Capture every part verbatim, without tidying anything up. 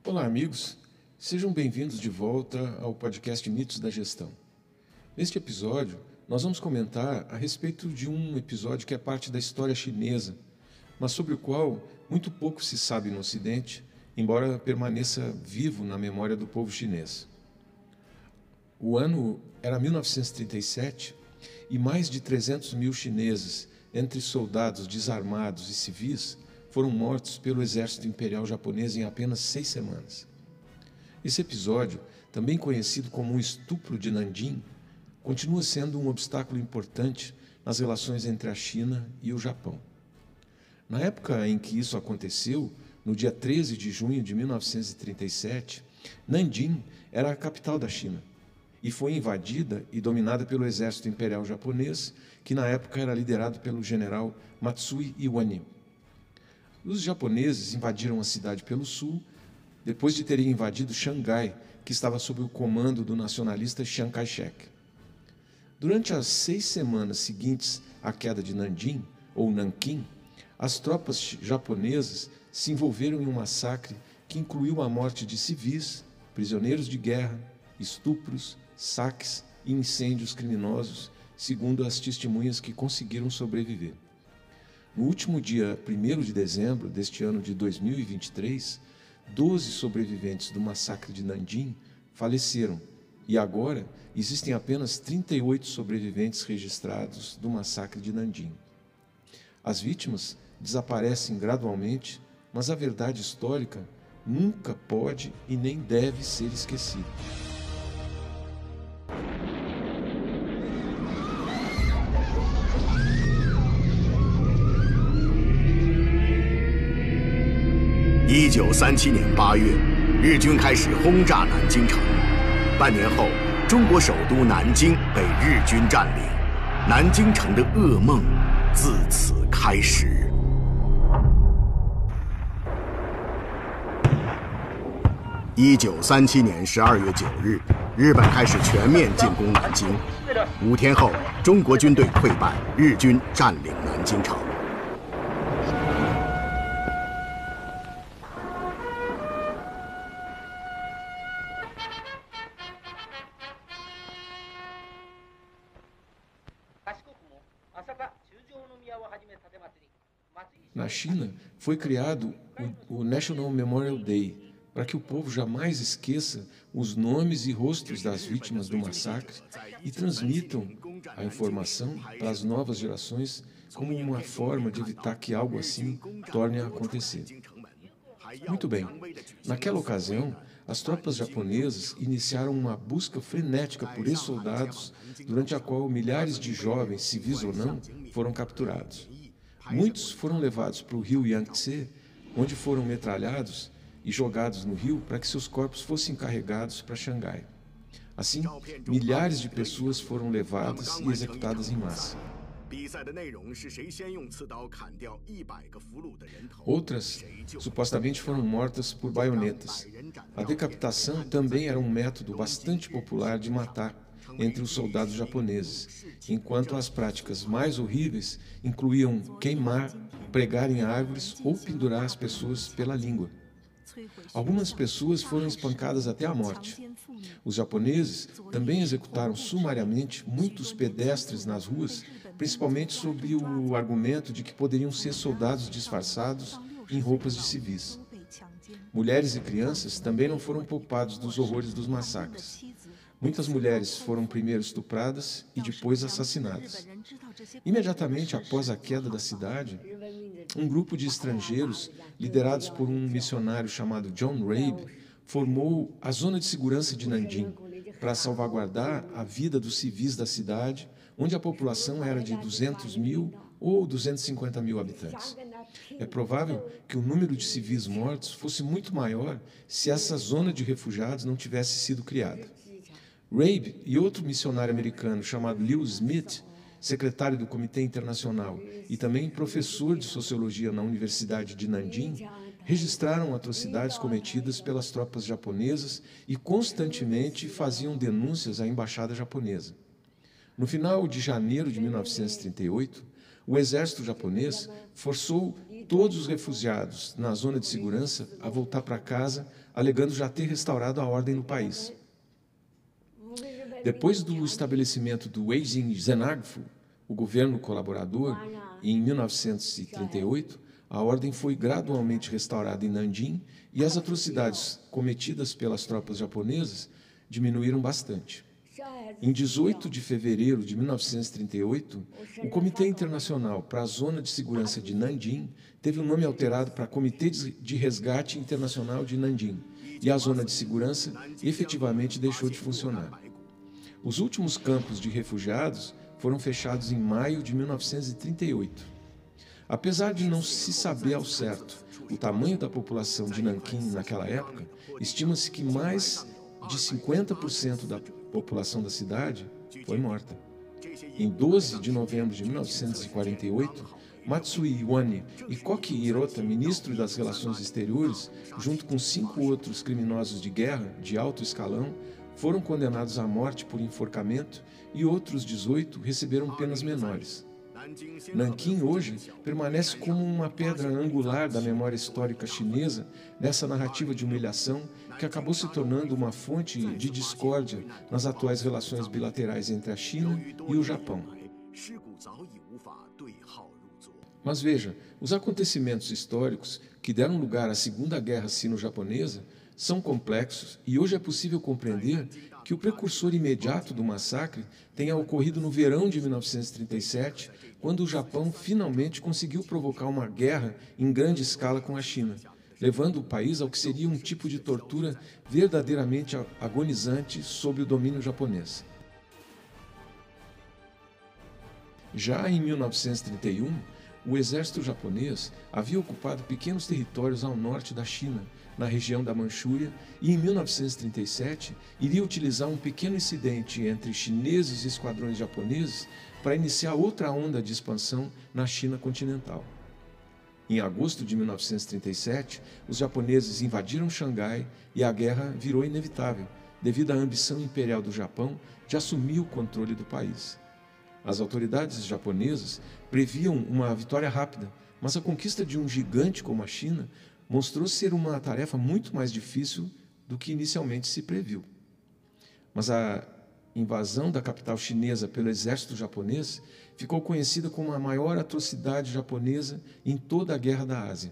Olá, amigos. Sejam bem-vindos de volta ao podcast Mitos da Gestão. Neste episódio, nós vamos comentar a respeito de um episódio que é parte da história chinesa, mas sobre o qual muito pouco se sabe no Ocidente, embora permaneça vivo na memória do povo chinês. O ano era mil novecentos e trinta e sete e mais de trezentos mil chineses, entre soldados desarmados e civis, foram mortos pelo exército imperial japonês em apenas seis semanas. Esse episódio, também conhecido como o estupro de Nanjing, continua sendo um obstáculo importante nas relações entre a China e o Japão. Na época em que isso aconteceu, no dia treze de junho de mil novecentos e trinta e sete, Nanjing era a capital da China e foi invadida e dominada pelo exército imperial japonês, que na época era liderado pelo general Matsui Iwani. Os japoneses invadiram a cidade pelo sul, depois de terem invadido Xangai, que estava sob o comando do nacionalista Chiang Kai-shek. Durante as seis semanas seguintes à queda de Nanjing, ou Nanquim, as tropas japonesas se envolveram em um massacre que incluiu a morte de civis, prisioneiros de guerra, estupros, saques e incêndios criminosos, segundo as testemunhas que conseguiram sobreviver. No último dia primeiro de dezembro deste ano de dois mil e vinte e três, doze sobreviventes do massacre de Nanjing faleceram e agora existem apenas trinta e oito sobreviventes registrados do massacre de Nanjing. As vítimas desaparecem gradualmente, mas a verdade histórica nunca pode e nem deve ser esquecida. 一九三七年八月，日军开始轰炸南京城。半年后，中国首都南京被日军占领，南京城的噩梦自此开始。一九三七年十二月九日，日本开始全面进攻南京。五天后，中国军队溃败，日军占领南京城。 Na China, foi criado o National Memorial Day, para que o povo jamais esqueça os nomes e rostos das vítimas do massacre e transmitam a informação para as novas gerações como uma forma de evitar que algo assim torne a acontecer. Muito bem, naquela ocasião, as tropas japonesas iniciaram uma busca frenética por ex-soldados, durante a qual milhares de jovens, civis ou não, foram capturados. Muitos foram levados para o rio Yangtze, onde foram metralhados e jogados no rio para que seus corpos fossem carregados para Xangai. Assim, milhares de pessoas foram levadas e executadas em massa. Outras, supostamente, foram mortas por baionetas. A decapitação também era um método bastante popular de matar entre os soldados japoneses, enquanto as práticas mais horríveis incluíam queimar, pregar em árvores ou pendurar as pessoas pela língua. Algumas pessoas foram espancadas até a morte. Os japoneses também executaram sumariamente muitos pedestres nas ruas, principalmente sob o argumento de que poderiam ser soldados disfarçados em roupas de civis. Mulheres e crianças também não foram poupados dos horrores dos massacres. Muitas mulheres foram primeiro estupradas e depois assassinadas. Imediatamente após a queda da cidade, um grupo de estrangeiros, liderados por um missionário chamado John Rabe, formou a Zona de Segurança de Nanjing para salvaguardar a vida dos civis da cidade, onde a população era de duzentos mil ou duzentos e cinquenta mil habitantes. É provável que o número de civis mortos fosse muito maior se essa zona de refugiados não tivesse sido criada. Rabe e outro missionário americano chamado Lew Smith, secretário do Comitê Internacional e também professor de Sociologia na Universidade de Nanjing, registraram atrocidades cometidas pelas tropas japonesas e constantemente faziam denúncias à embaixada japonesa. No final de janeiro de mil novecentos e trinta e oito, o exército japonês forçou todos os refugiados na zona de segurança a voltar para casa alegando já ter restaurado a ordem no país. Depois do estabelecimento do Weijin Zhenagfu, o governo colaborador, em mil novecentos e trinta e oito, a ordem foi gradualmente restaurada em Nanjing e as atrocidades cometidas pelas tropas japonesas diminuíram bastante. Em dezoito de fevereiro de mil novecentos e trinta e oito, o Comitê Internacional para a Zona de Segurança de Nanjing teve o nome alterado para Comitê de Resgate Internacional de Nanjing, e a Zona de Segurança efetivamente deixou de funcionar. Os últimos campos de refugiados foram fechados em maio de mil novecentos e trinta e oito. Apesar de não se saber ao certo o tamanho da população de Nanquim naquela época, estima-se que mais de cinquenta por cento da população da cidade foi morta. Em doze de novembro de mil novecentos e quarenta e oito, Matsui Iwane e Koki Hirota, ministro das Relações Exteriores, junto com cinco outros criminosos de guerra de alto escalão, foram condenados à morte por enforcamento e outros dezoito receberam penas menores. Nanquim hoje permanece como uma pedra angular da memória histórica chinesa nessa narrativa de humilhação que acabou se tornando uma fonte de discórdia nas atuais relações bilaterais entre a China e o Japão. Mas veja, os acontecimentos históricos que deram lugar à Segunda Guerra Sino-Japonesa são complexos e hoje é possível compreender que o precursor imediato do massacre tenha ocorrido no verão de mil novecentos e trinta e sete, quando o Japão finalmente conseguiu provocar uma guerra em grande escala com a China, levando o país ao que seria um tipo de tortura verdadeiramente agonizante sob o domínio japonês. Já em mil novecentos e trinta e um, o exército japonês havia ocupado pequenos territórios ao norte da China, na região da Manchúria, e em mil novecentos e trinta e sete iria utilizar um pequeno incidente entre chineses e esquadrões japoneses para iniciar outra onda de expansão na China continental. Em agosto de mil novecentos e trinta e sete, os japoneses invadiram Xangai e a guerra virou inevitável, devido à ambição imperial do Japão de assumir o controle do país. As autoridades japonesas previam uma vitória rápida, mas a conquista de um gigante como a China mostrou ser uma tarefa muito mais difícil do que inicialmente se previu. Mas a invasão da capital chinesa pelo exército japonês ficou conhecida como a maior atrocidade japonesa em toda a Guerra da Ásia.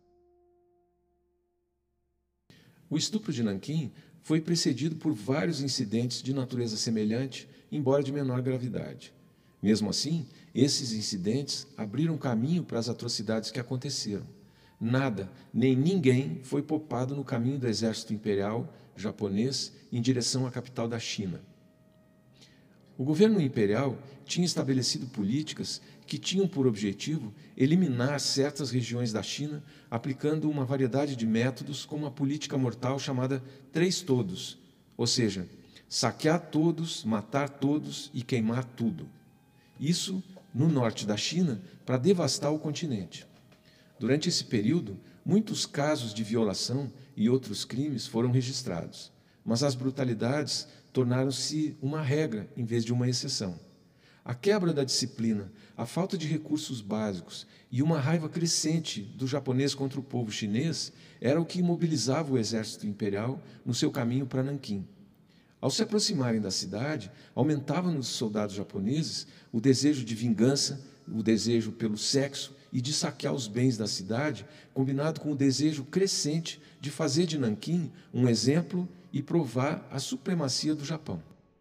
O estupro de Nanquim foi precedido por vários incidentes de natureza semelhante, embora de menor gravidade. Mesmo assim, esses incidentes abriram caminho para as atrocidades que aconteceram. Nada, nem ninguém foi poupado no caminho do exército imperial japonês em direção à capital da China. O governo imperial tinha estabelecido políticas que tinham por objetivo eliminar certas regiões da China, aplicando uma variedade de métodos como a política mortal chamada Três Todos, ou seja, saquear todos, matar todos e queimar tudo. Isso no norte da China para devastar o continente. Durante esse período, muitos casos de violação e outros crimes foram registrados, mas as brutalidades tornaram-se uma regra em vez de uma exceção. A quebra da disciplina, a falta de recursos básicos e uma raiva crescente do japonês contra o povo chinês era o que imobilizava o exército imperial no seu caminho para Nanquim. Ao se aproximarem da cidade, aumentava nos soldados japoneses o desejo de vingança, o desejo pelo sexo e de saquear os bens da cidade, combinado com o desejo crescente de fazer de Nanquim um exemplo e provar a supremacia do Japão.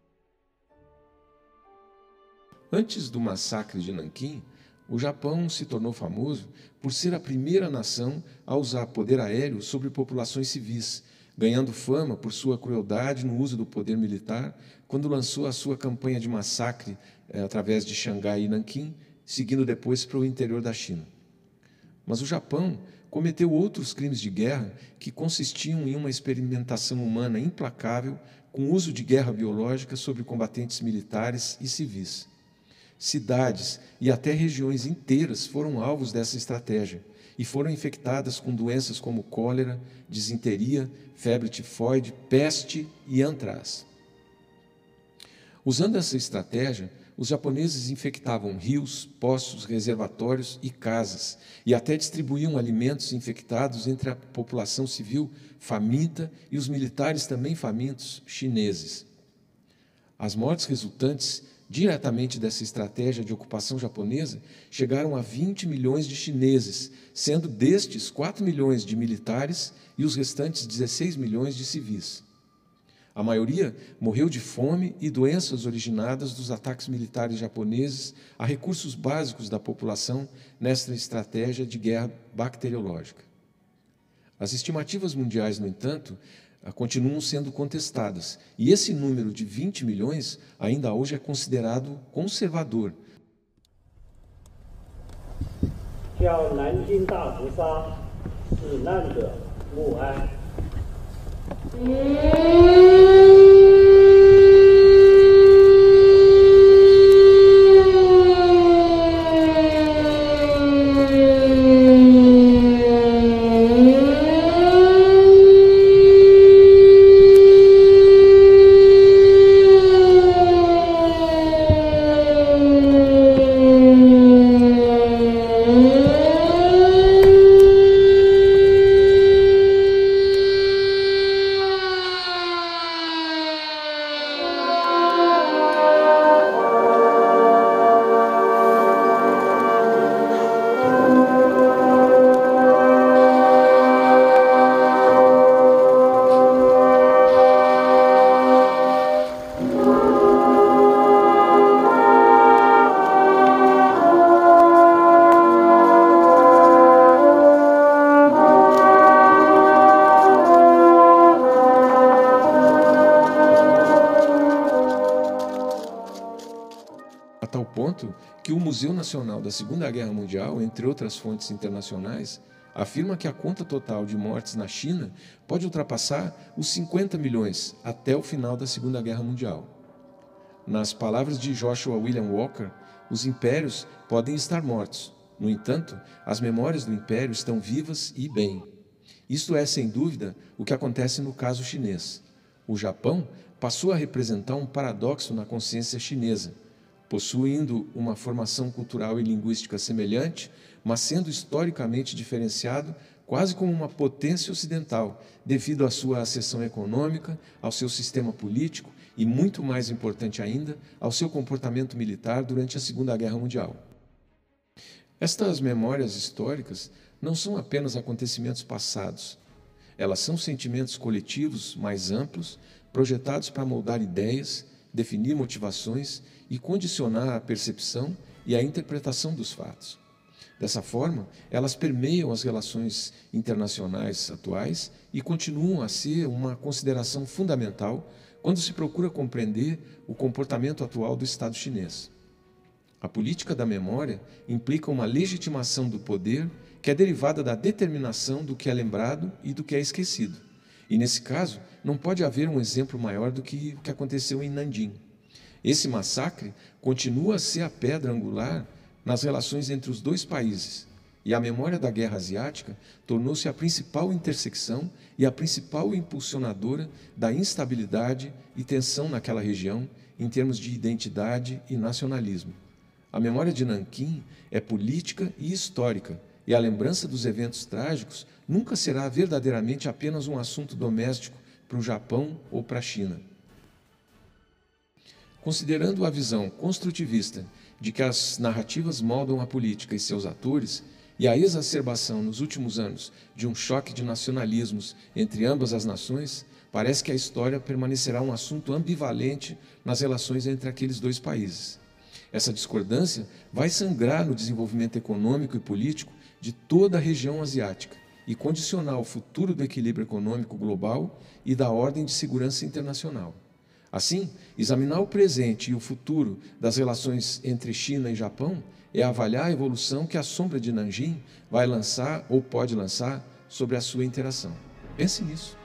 Antes do massacre de Nanquim, o Japão se tornou famoso por ser a primeira nação a usar poder aéreo sobre populações civis, ganhando fama por sua crueldade no uso do poder militar, quando lançou a sua campanha de massacre eh, através de Xangai e Nanquim, seguindo depois para o interior da China. Mas o Japão cometeu outros crimes de guerra que consistiam em uma experimentação humana implacável com uso de guerra biológica sobre combatentes militares e civis. Cidades e até regiões inteiras foram alvos dessa estratégia e foram infectadas com doenças como cólera, disenteria, febre tifoide, peste e antraz. Usando essa estratégia, os japoneses infectavam rios, poços, reservatórios e casas, e até distribuíam alimentos infectados entre a população civil faminta e os militares também famintos chineses. As mortes resultantes diretamente dessa estratégia de ocupação japonesa chegaram a vinte milhões de chineses, sendo destes quatro milhões de militares e os restantes dezesseis milhões de civis. A maioria morreu de fome e doenças originadas dos ataques militares japoneses a recursos básicos da população nesta estratégia de guerra bacteriológica. As estimativas mundiais, no entanto, continuam sendo contestadas, e esse número de vinte milhões ainda hoje é considerado conservador. A tal ponto que o Museu Nacional da Segunda Guerra Mundial, entre outras fontes internacionais, afirma que a conta total de mortes na China pode ultrapassar os cinquenta milhões até o final da Segunda Guerra Mundial. Nas palavras de Joshua William Walker, os impérios podem estar mortos. No entanto, as memórias do império estão vivas e bem. Isto é, sem dúvida, o que acontece no caso chinês. O Japão passou a representar um paradoxo na consciência chinesa, possuindo uma formação cultural e linguística semelhante, mas sendo historicamente diferenciado quase como uma potência ocidental, devido à sua acessão econômica, ao seu sistema político e, muito mais importante ainda, ao seu comportamento militar durante a Segunda Guerra Mundial. Estas memórias históricas não são apenas acontecimentos passados. Elas são sentimentos coletivos mais amplos, projetados para moldar ideias, definir motivações e condicionar a percepção e a interpretação dos fatos. Dessa forma, elas permeiam as relações internacionais atuais e continuam a ser uma consideração fundamental quando se procura compreender o comportamento atual do Estado chinês. A política da memória implica uma legitimação do poder que é derivada da determinação do que é lembrado e do que é esquecido. E, nesse caso, não pode haver um exemplo maior do que o que aconteceu em Nanjing. Esse massacre continua a ser a pedra angular nas relações entre os dois países, e a memória da Guerra Asiática tornou-se a principal intersecção e a principal impulsionadora da instabilidade e tensão naquela região em termos de identidade e nacionalismo. A memória de Nanquim é política e histórica, e a lembrança dos eventos trágicos nunca será verdadeiramente apenas um assunto doméstico para o Japão ou para a China. Considerando a visão construtivista de que as narrativas moldam a política e seus atores, e a exacerbação nos últimos anos de um choque de nacionalismos entre ambas as nações, parece que a história permanecerá um assunto ambivalente nas relações entre aqueles dois países. Essa discordância vai sangrar no desenvolvimento econômico e político de toda a região asiática e condicionar o futuro do equilíbrio econômico global e da ordem de segurança internacional. Assim, examinar o presente e o futuro das relações entre China e Japão é avaliar a evolução que a sombra de Nanjing vai lançar ou pode lançar sobre a sua interação. Pense nisso.